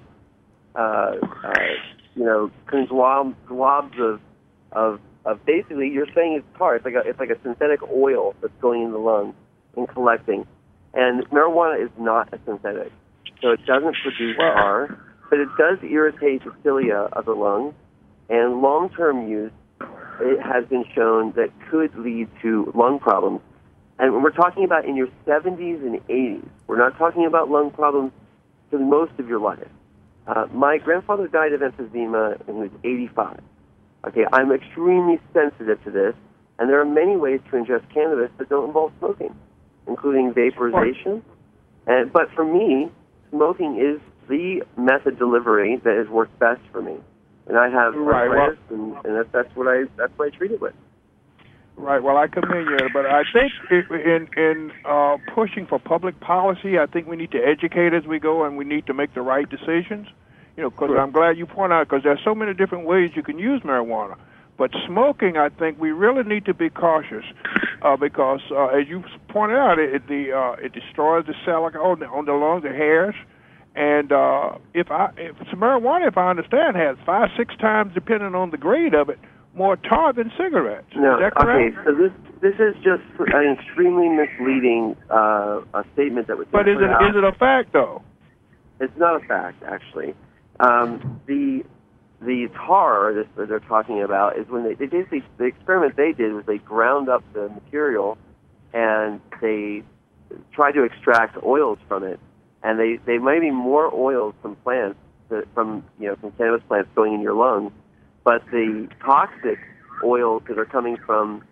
globs of basically, you're saying it's tar. It's like a synthetic oil that's going in the lungs and collecting. And marijuana is not a synthetic, so it doesn't produce tar, but it does irritate the cilia of the lungs. And long-term use, it has been shown that could lead to lung problems. And we're talking about in your 70s and 80s. We're not talking about lung problems for most of your life. My grandfather died of emphysema when he was 85. Okay, I'm extremely sensitive to this, and there are many ways to ingest cannabis that don't involve smoking, including vaporization. But for me, smoking is the method delivery that has worked best for me. And I have arthritis, and that's what I treat it with. Right. Well, I commend you, but I think in pushing for public policy, I think we need to educate as we go, and we need to make the right decisions. Because I'm glad you point out, because there's so many different ways you can use marijuana. But smoking, I think we really need to be cautious because, as you pointed out, it destroys the cell on the lungs, the hairs. And if it's marijuana, if I understand, has 5-6 times, depending on the grade of it, more tar than cigarettes. No, is that correct? Okay, so this is just an extremely misleading a statement that was. But is it a fact though? It's not a fact, actually. The tar that they're talking about is when they basically, the experiment they did was they ground up the material and they tried to extract oils from it, and they might be more oils from plants from cannabis plants going in your lungs, but the toxic oils that are coming from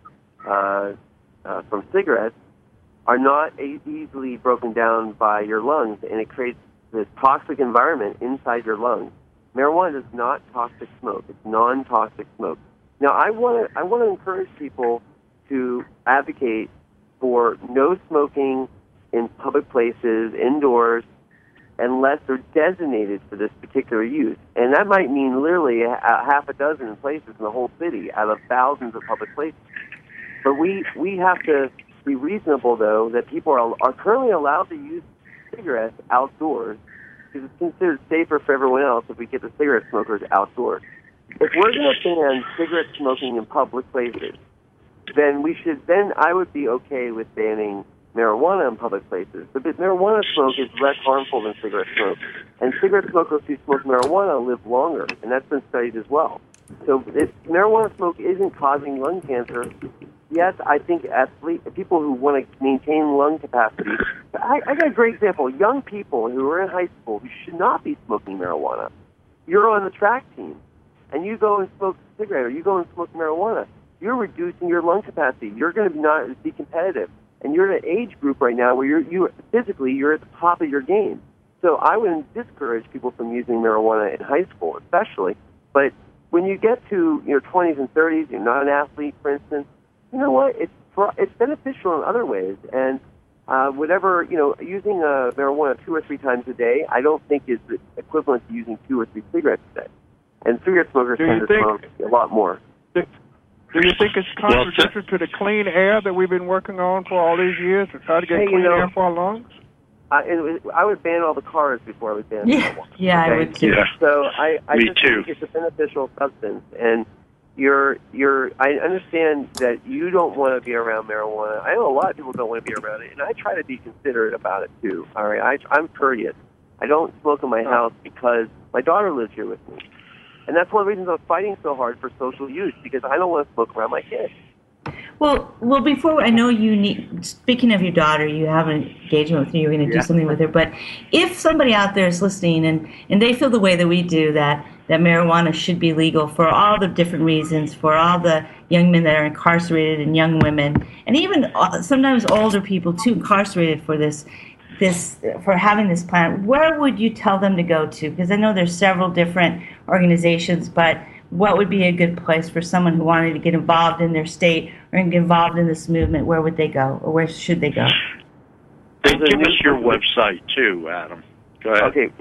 cigarettes are not easily broken down by your lungs, and it creates this toxic environment inside your lungs. Marijuana is not toxic smoke. It's non-toxic smoke. Now, I want to encourage people to advocate for no smoking in public places, indoors, unless they're designated for this particular use. And that might mean literally half a dozen places in the whole city out of thousands of public places. But we have to be reasonable, though, that people are currently allowed to use cigarettes outdoors, because it's considered safer for everyone else if we get the cigarette smokers outdoors. If we're going to ban cigarette smoking in public places, then I would be okay with banning marijuana in public places. But marijuana smoke is less harmful than cigarette smoke. And cigarette smokers who smoke marijuana live longer, and that's been studied as well. So if marijuana smoke isn't causing lung cancer, yes, I think people who want to maintain lung capacity. I got a great example. Young people who are in high school who should not be smoking marijuana. You're on the track team, and you go and smoke a cigarette or you go and smoke marijuana. You're reducing your lung capacity. You're going to not be competitive. And you're in an age group right now where you're physically at the top of your game. So I wouldn't discourage people from using marijuana in high school, especially. But when you get to your 20s and 30s, you're not an athlete, for instance, you know what? It's beneficial in other ways. And using marijuana 2 or 3 times a day, I don't think is equivalent to using 2 or 3 cigarettes a day. And cigarette smokers tend to smoke a lot more. Do you think it's contradictory to the clean air that we've been working on for all these years to try to get clean air for our lungs? I would ban all the cars before I would ban marijuana. Yeah, okay? I would too. Yeah. So I think it's a beneficial substance, and I understand that you don't want to be around marijuana. I know a lot of people don't want to be around it, and I try to be considerate about it too. All right, I'm courteous. I don't smoke in my house because my daughter lives here with me. And that's one of the reasons I'm fighting so hard for social use, because I don't want to smoke around my kids. Well, before, I know speaking of your daughter, you have an engagement with her, you're going to do something with her, but if somebody out there is listening and they feel the way that we do, that marijuana should be legal for all the different reasons, for all the young men that are incarcerated and young women, and even sometimes older people too incarcerated for for having this plan, where would you tell them to go to? Because I know there's several different organizations, but what would be a good place for someone who wanted to get involved in their state or get involved in this movement? Where would they go, or where should they go? Then give us your website too, Adam. Go ahead. Okay,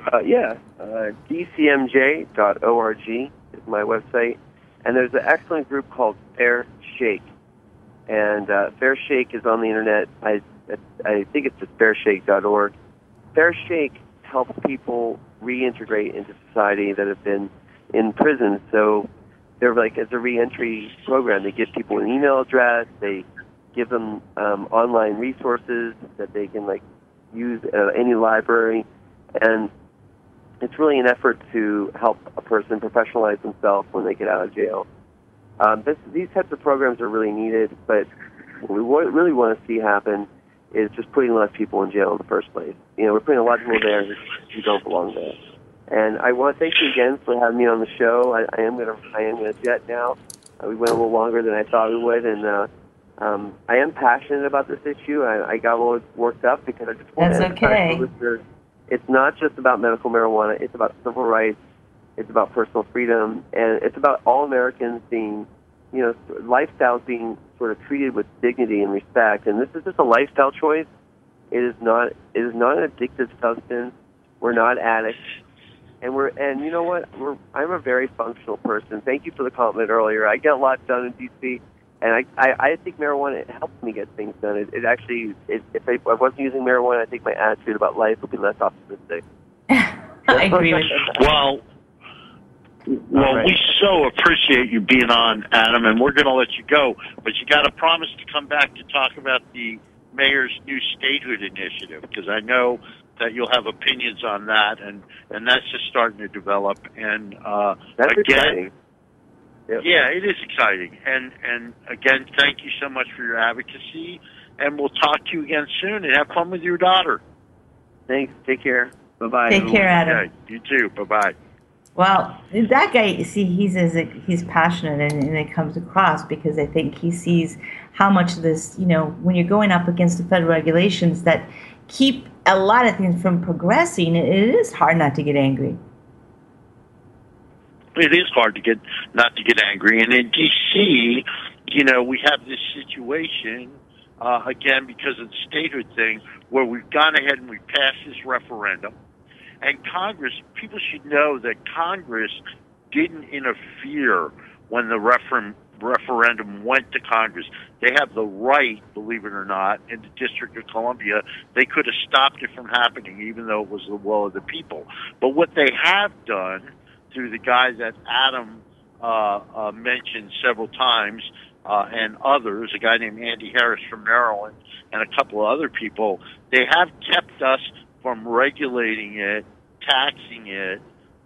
dcmj.org is my website, and there's an excellent group called Fair Shake, and Fair Shake is on the internet. I think it's just fairshake.org. Fair Shake helps people reintegrate into society that have been in prison. So they're like, as a reentry program, they give people an email address, they give them online resources that they can use at any library, and it's really an effort to help a person professionalize themselves when they get out of jail. These types of programs are really needed, but what we really want to see happen is just putting less people in jail in the first place. We're putting a lot of people there who don't belong there. And I want to thank you again for having me on the show. I am gonna jet now. We went a little longer than I thought we would, and I am passionate about this issue. I got a little worked up because I just want to emphasize to listeners, it's not just about medical marijuana. It's about civil rights. It's about personal freedom, and it's about all Americans being, lifestyles being sort of treated with dignity and respect. And this is just a lifestyle choice. It is not an addictive substance. We're not addicts. And you know what? I'm a very functional person. Thank you for the compliment earlier. I get a lot done in D.C., and I think marijuana, it helps me get things done. It actually, if I wasn't using marijuana, I think my attitude about life would be less optimistic. I agree with you. Well, right. We so appreciate you being on, Adam, and we're going to let you go. But you got to promise to come back to talk about the mayor's new statehood initiative, because I know that you'll have opinions on that, and that's just starting to develop. And that's again, exciting. Yep. Yeah, it is exciting. And again, thank you so much for your advocacy, and we'll talk to you again soon. And have fun with your daughter. Thanks. Take care. Bye-bye. Take care, Adam. Okay, you too. Bye-bye. Well, that guy, you see, he's passionate, and it comes across because I think he sees how much of this, when you're going up against the federal regulations that keep a lot of things from progressing, it is hard not to get angry. It is hard not to get angry. And in D.C., we have this situation, again, because of the statehood thing, where we've gone ahead and we've passed this referendum. And Congress, people should know that Congress didn't interfere when the referendum went to Congress. They have the right, believe it or not, in the District of Columbia. They could have stopped it from happening, even though it was the will of the people. But what they have done, through the guy that Adam mentioned several times, and others, a guy named Andy Harris from Maryland, and a couple of other people, they have kept us from regulating it, taxing it,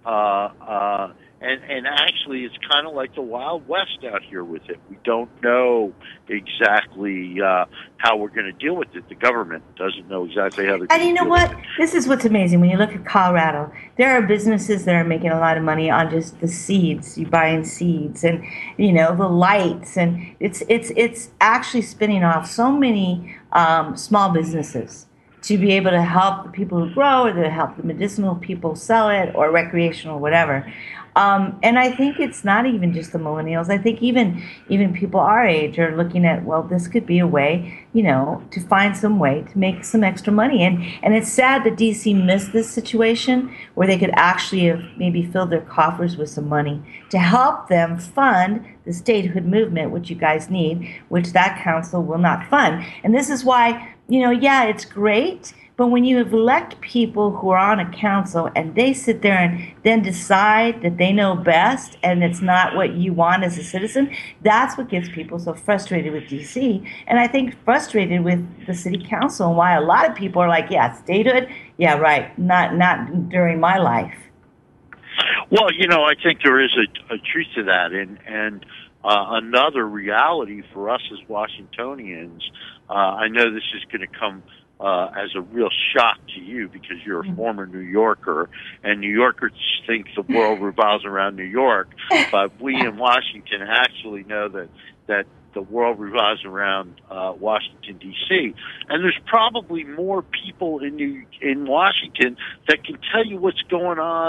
and actually it's kind of like the Wild West out here with it. We don't know exactly how we're going to deal with it. The government doesn't know exactly how to And you know what? This is what's amazing. When you look at Colorado, there are businesses that are making a lot of money on just the seeds. You buying seeds and, the lights. And it's actually spinning off so many small businesses to be able to help the people who grow, or to help the medicinal people sell it, or recreational, whatever. And I think it's not even just the millennials. I think even people our age are looking at, well, this could be a way, to find some way to make some extra money. And it's sad that D.C. missed this situation where they could actually have maybe filled their coffers with some money to help them fund the statehood movement, which you guys need, which that council will not fund. And this is why, it's great, but when you elect people who are on a council and they sit there and then decide that they know best and it's not what you want as a citizen, that's what gets people so frustrated with D.C. And I think frustrated with the city council, and why a lot of people are like, yeah, statehood, yeah, right, not during my life. Well, I think there is a truth to that, and another reality for us as Washingtonians. I know this is going to come as a real shock to you because you're a former New Yorker, and New Yorkers think the world revolves around New York, but we in Washington actually know that the world revolves around Washington, D.C. And there's probably more people in Washington that can tell you what's going on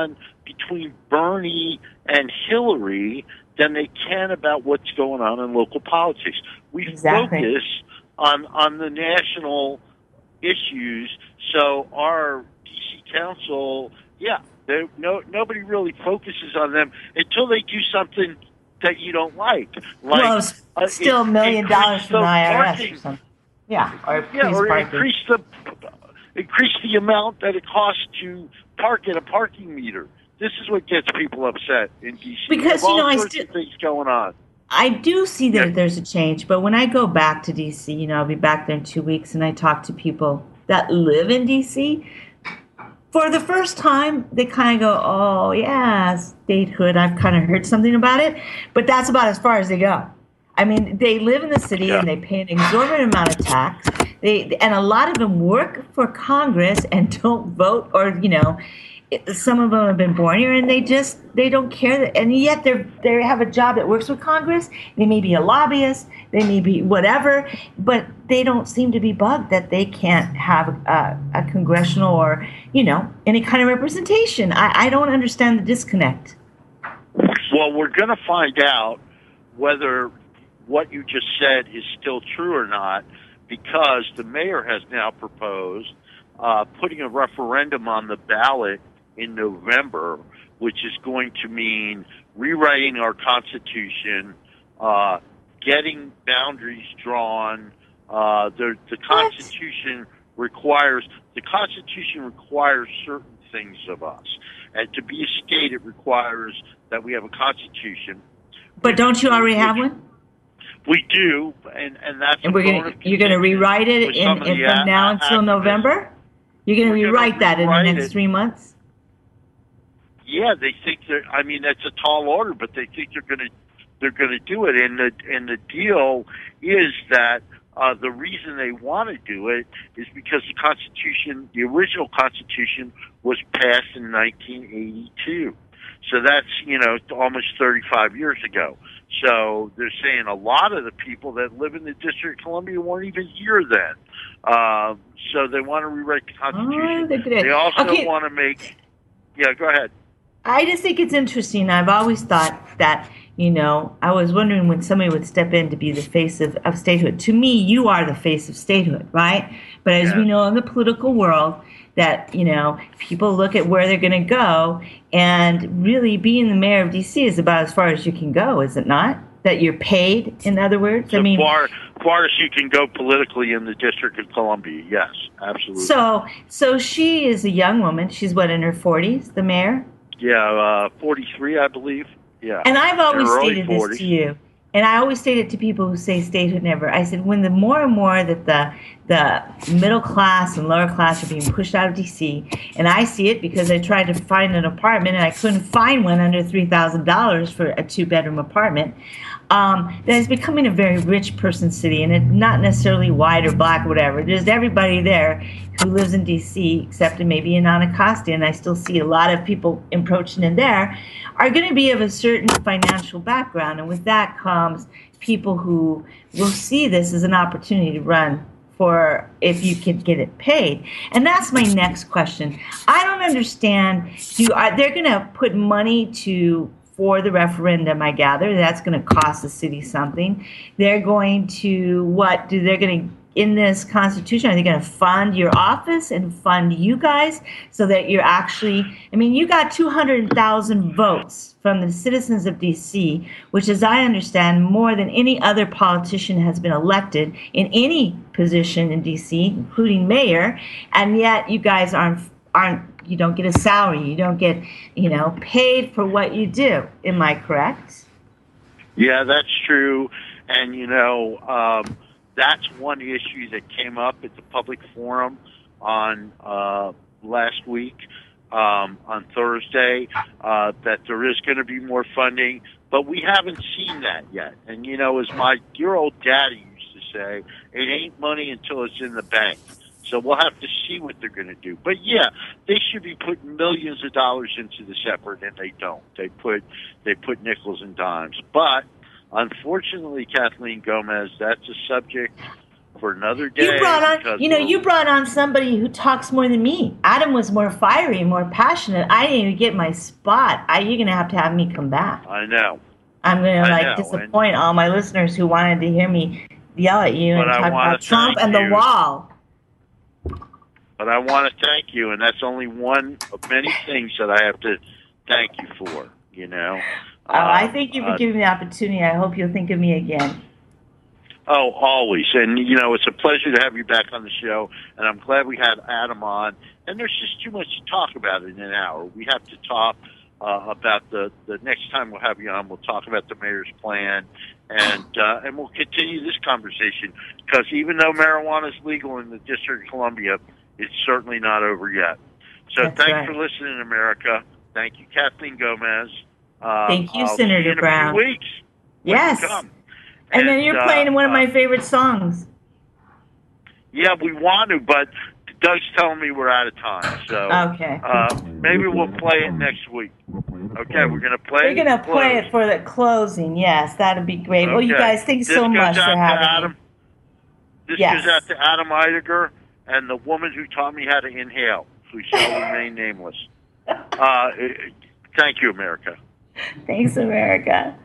between Bernie and Hillary than they can about what's going on in local politics. We focus on the national issues, so our D.C. council, nobody really focuses on them until they do something that you don't like. Well, it's still $1 million from the IRS or something. Or increase the amount that it costs to park at a parking meter. This is what gets people upset in D.C. Because, all sorts of things going on. I do see that there's a change, but when I go back to D.C., I'll be back there in 2 weeks, and I talk to people that live in D.C., for the first time, they kind of go, oh, yeah, statehood, I've kind of heard something about it, but that's about as far as they go. I mean, they live in the city and they pay an exorbitant amount of tax. And a lot of them work for Congress and don't vote, or, some of them have been born here and they don't care. And yet they have a job that works with Congress. They may be a lobbyist, they may be whatever, but they don't seem to be bugged that they can't have a congressional or, any kind of representation. I don't understand the disconnect. Well, we're going to find out whether what you just said is still true or not, because the mayor has now proposed putting a referendum on the ballot in November, which is going to mean rewriting our Constitution, getting boundaries drawn. The Constitution requires certain things of us, and to be a state, it requires that we have a Constitution. But don't you already have one? We do, and that's. And you're going to rewrite it from now until November. You're going to rewrite that in the next 3 months. Yeah, they think that's a tall order, but they think they're going to do it. And the deal is that the reason they want to do it is because the original Constitution, was passed in 1982. So that's almost 35 years ago. So they're saying a lot of the people that live in the District of Columbia weren't even here then. So they want to rewrite the Constitution. They also want to make. Yeah, go ahead. I just think it's interesting. I've always thought that, I was wondering when somebody would step in to be the face of statehood. To me, you are the face of statehood, right? But as we know in the political world, that, people look at where they're going to go, and really being the mayor of D.C. is about as far as you can go, is it not? That you're paid, in other words? So far as you can go politically in the District of Columbia, yes, absolutely. So she is a young woman. She's, in her 40s, the mayor? Yeah, 43, I believe. Yeah. And I've always stated this to you, and I always state it to people who say statehood never. I said, when the more and more that the middle class and lower class are being pushed out of D.C., and I see it because I tried to find an apartment and I couldn't find one under $3,000 for a 2-bedroom apartment, that it's becoming a very rich person city, and it's not necessarily white or black or whatever. There's everybody there who lives in D.C., except maybe in Anacostia, and I still see a lot of people approaching in there, are going to be of a certain financial background, and with that comes people who will see this as an opportunity to run for if you can get it paid. And that's my next question. I don't understand, they're going to put money for the referendum, I gather. That's going to cost the city something. They're going to, in this Constitution, are they going to fund your office and fund you guys so that you're actually, you got 200,000 votes from the citizens of D.C., which, as I understand, more than any other politician has been elected in any position in D.C., including mayor, and yet you guys aren't you don't get a salary, you don't get, paid for what you do. Am I correct? Yeah, that's true. And, that's one issue that came up at the public forum on last week, on Thursday, that there is going to be more funding, but we haven't seen that yet. And, as my dear old daddy used to say, it ain't money until it's in the bank. So we'll have to see what they're going to do. But, yeah, they should be putting millions of dollars into this effort, and they don't. They put nickels and dimes. But, unfortunately, Kathleen Gomez, that's a subject for another day. You brought on somebody who talks more than me. Adam was more fiery, more passionate. I didn't even get my spot. You're going to have me come back. I know. I'm going to disappoint all my listeners who wanted to hear me yell at you and talk about Trump and the wall. But I want to thank you, and that's only one of many things that I have to thank you for, I thank you for giving me the opportunity. I hope you'll think of me again. Oh, always. And, it's a pleasure to have you back on the show, and I'm glad we had Adam on. And there's just too much to talk about in an hour. We have to talk about the next time we'll have you on, we'll talk about the mayor's plan, and we'll continue this conversation, because even though marijuana is legal in the District of Columbia, it's certainly not over yet. So thanks for listening, America. Thank you, Kathleen Gomez. Thank you, Senator Brown. A few weeks. Yes. And then you're playing one of my favorite songs. Yeah, we want to, but Doug's telling me we're out of time. So okay. Maybe we'll play it next week. Okay, we're going to play it. We're going to play it for the closing. Yes, that would be great. Okay. Well, you guys, thanks so much for having me. This goes out to Adam Eidiger and the woman who taught me how to inhale, who shall remain nameless. Thank you, America. Thanks, America.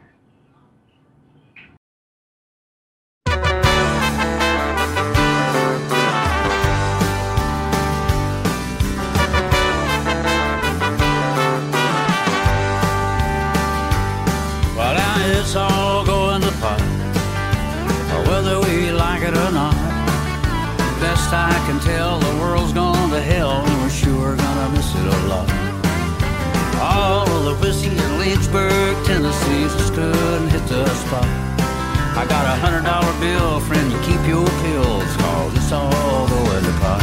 It's all going to pot, whether we like it or not. Best I can tell, the world's gone to hell, and we're sure gonna miss it a lot. All of the whiskey in Lynchburg, Tennessee, just couldn't hit the spot. I got $100 bill, friend, you keep your pills, cause it's all going to pot.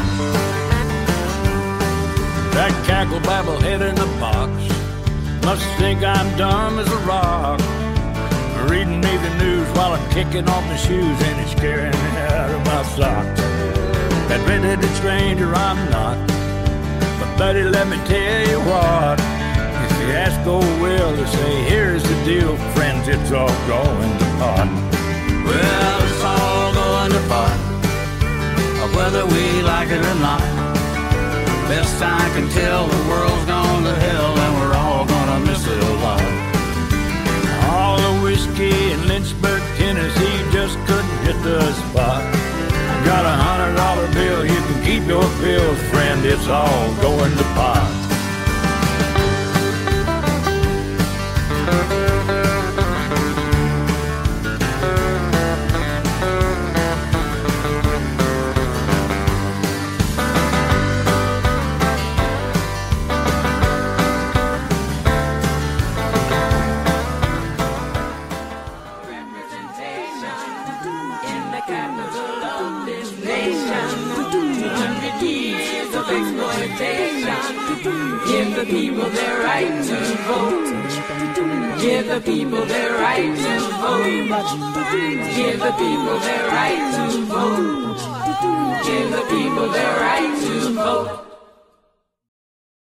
That cackle babble head in the box must think I'm dumb as a rock. Reading me the news while I'm kicking off my shoes, and it's scaring me out of my socks. That red-headed stranger I'm not, but buddy, let me tell you what. If you ask old Will to say, here's the deal, friends, it's all going to pot. Well, it's all going to pot, whether we like it or not. Best I can tell, the world's gone to hell, and we're all gonna miss it a lot. All the whiskey in Lynchburg, Tennessee just couldn't hit the spot. I got $100 bill, you can keep your pills, friend, it's all going to pot. Give the people their right to vote. Give the people their right to vote. Give the people their right to vote. Give the people their